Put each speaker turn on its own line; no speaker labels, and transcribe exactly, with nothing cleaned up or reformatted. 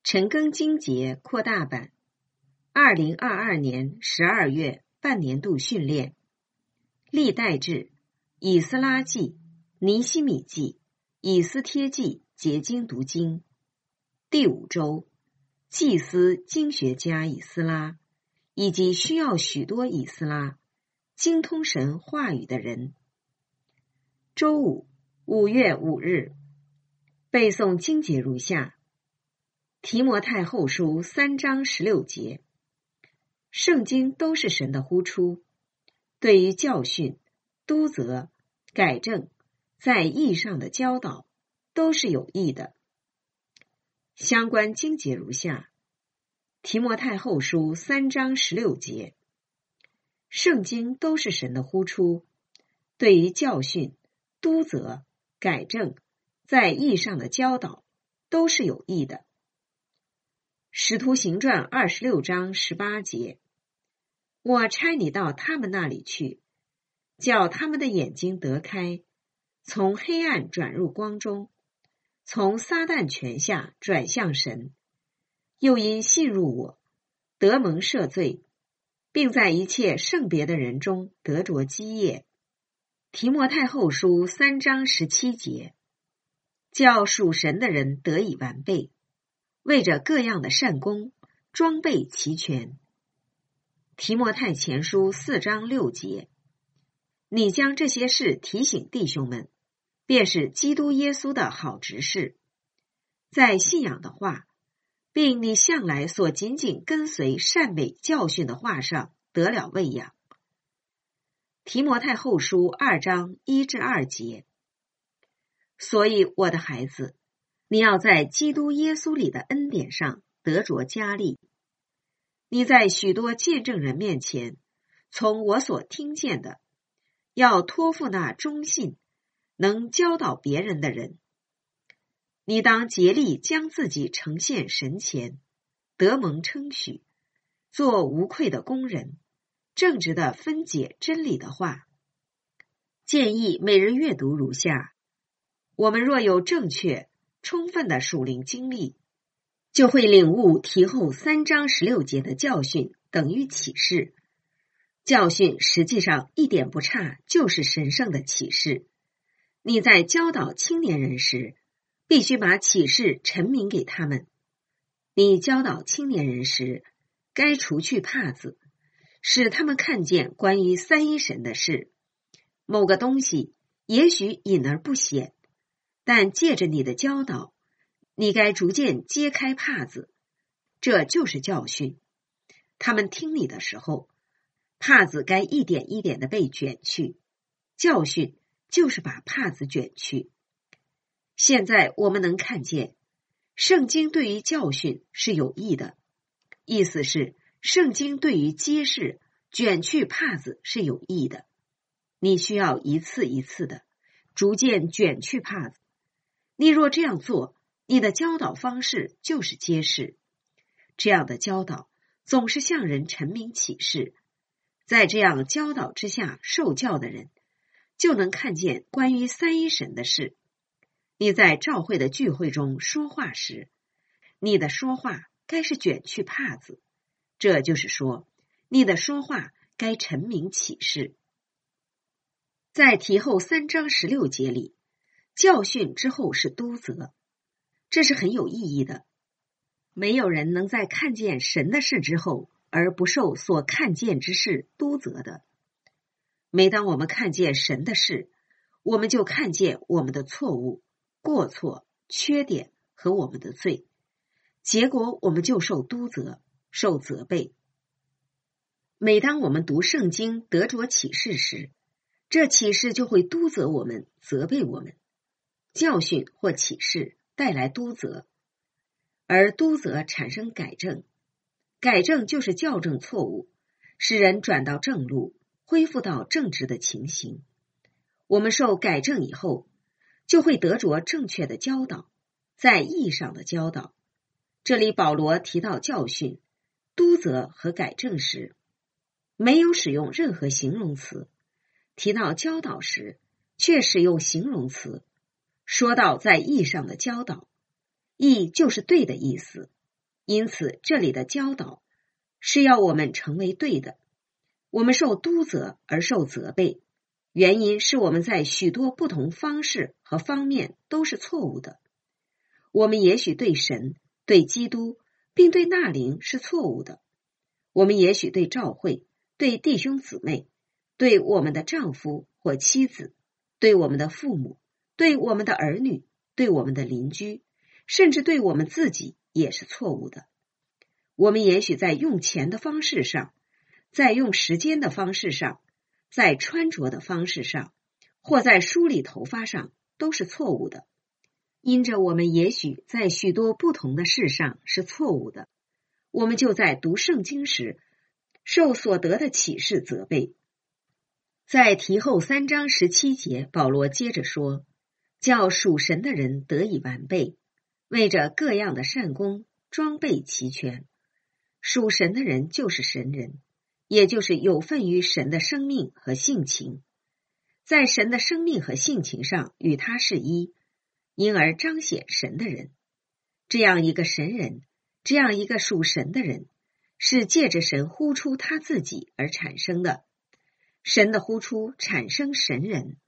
陈庚经节扩大版，二零二二年十二月半年度训练，历代志、以斯拉记、尼希米记、以斯帖记结经读经。第五周，祭司经学家以斯拉，以及需要许多以斯拉精通神话语的人。周五，五月五日，背诵经节如下：提摩太后书三章十六节，圣经都是神的呼出，对于教训、督责、改正，在义上的教导，都是有益的。相关经节如下：提摩太后书三章十六节，圣经都是神的呼出，对于教训、督责、改正，在义上的教导，都是有益的。使徒行传二十六章十八节，我差你到他们那里去，叫他们的眼睛得开，从黑暗转入光中，从撒旦权下转向神，又因信入我，得蒙赦罪，并在一切圣别的人中得着基业。提摩太后书三章十七节，叫属神的人得以完备，为着各样的善功，装备齐全。提摩太前书四章六节，你将这些事提醒弟兄们，便是基督耶稣的好执事，在信仰的话，并你向来所紧紧跟随善美教训的话上得了喂养。提摩太后书二章一至二节，所以我的孩子，你要在基督耶稣里的恩典上得着加力。你在许多见证人面前，从我所听见的，要托付那忠信、能教导别人的人。你当竭力将自己呈现神前，得蒙称许，做无愧的工人，正直的分解真理的话。建议每日阅读如下：我们若有正确、充分的属灵经历，就会领悟提后三章十六节的教训等于启示。教训实际上一点不差，就是神圣的启示。你在教导青年人时，必须把启示陈明给他们。你教导青年人时，该除去帕子，使他们看见关于三一神的事。某个东西也许隐而不显，但借着你的教导，你该逐渐揭开帕子，这就是教训。他们听你的时候，帕子该一点一点的被卷去，教训就是把帕子卷去。现在我们能看见，圣经对于教训是有益的，意思是圣经对于揭示、卷去帕子是有益的。你需要一次一次的逐渐卷去帕子。你若这样做，你的教导方式就是揭示。这样的教导总是向人陈明启示，在这样教导之下受教的人，就能看见关于三一神的事。你在召会的聚会中说话时，你的说话该是卷去帕子，这就是说，你的说话该陈明启示。在提后三章十六节里，教训之后是督责，这是很有意义的。没有人能在看见神的事之后，而不受所看见之事督责的。每当我们看见神的事，我们就看见我们的错误、过错、缺点和我们的罪，结果我们就受督责、受责备。每当我们读圣经得着启示时，这启示就会督责我们、责备我们。教训或启示带来督责，而督责产生改正，改正就是校正错误，使人转到正路，恢复到正直的情形。我们受改正以后，就会得着正确的教导，在义上的教导。这里保罗提到教训、督责和改正时，没有使用任何形容词，提到教导时却使用形容词。说到在义上的教导，义就是对的意思， 因此这里的教导是要我们成为对的。我们受督责而受责备，原因是我们在许多不同方式和方面都是错误的。我们也许对神、对基督并对纳灵是错误的，我们也许对教会、对弟兄姊妹、对我们的丈夫或妻子、对我们的父母、对我们的儿女、对我们的邻居，甚至对我们自己也是错误的。我们也许在用钱的方式上，在用时间的方式上，在穿着的方式上，或在梳理头发上都是错误的。因着我们也许在许多不同的事上是错误的，我们就在读圣经时受所得的启示责备。在提后三章十七节，保罗接着说，叫属神的人得以完备，为着各样的善功装备齐全。属神的人就是神人，也就是有份于神的生命和性情，在神的生命和性情上与他是一，因而彰显神的人。这样一个神人，这样一个属神的人，是借着神呼出他自己而产生的。神的呼出产生神人，